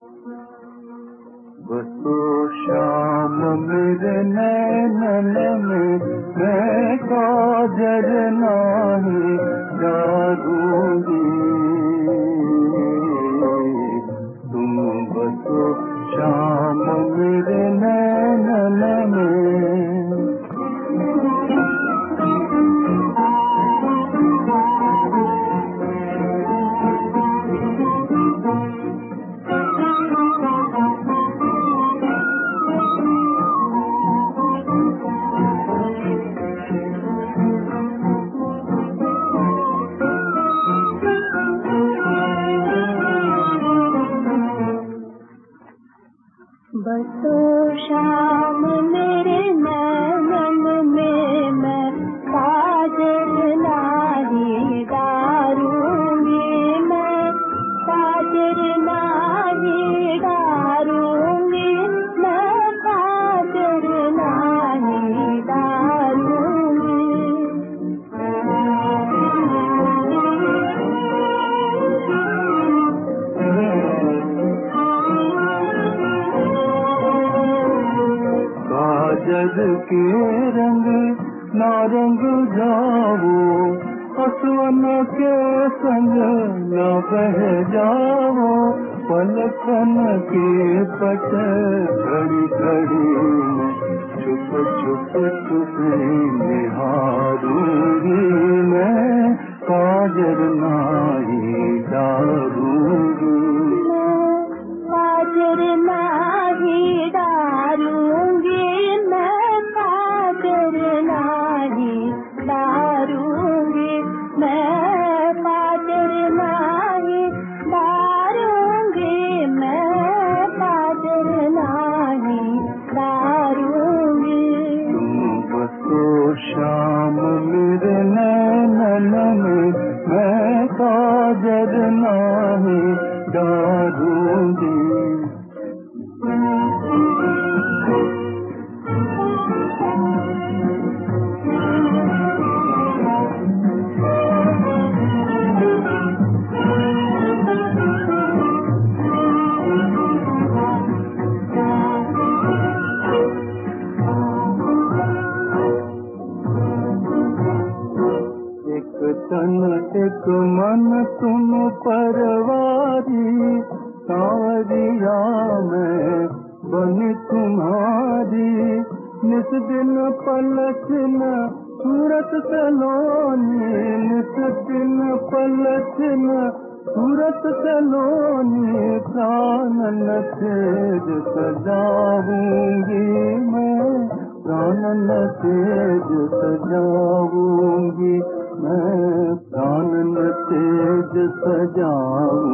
बसो शाम मेरे नैनन में, मैं काजर नाही डारूंगी। तुम बसो शाम मेरे नैनन में। बसो शाम मेरे नैनन में, मैं काजल नाही डारूंगी। मैं काजल नाही डारूंगी, मैं काजल नाही डारूंगी। काजल के रंग नारंग जाओ, असवन के संग न बह जाओ। पलकन के पट घड़ी घड़ी में, छुप छुप छुप निहारूंगी। मैं काजल नाही डारूंगी। काजल नाही डारूंगी, मैं काजल नाही डारूंगी। मैं काजल नाही डारूंगी, मैं काजल नाही डारूंगी। तुम बसो शाम मेरे नैनन में, मैं काजल नाही डारूंगी। एक तन एक मन तुम परवारी, सांवरिया मैं बनी तुम्हारी। नित दिन पलटन सूरत सलोनी, नित दिन पलटन सूरत सलोनी। प्राणन तेज सजाऊंगी मैं, प्राणन तेज सजाऊंगी मैं, प्राणन तेज सजाऊंगी।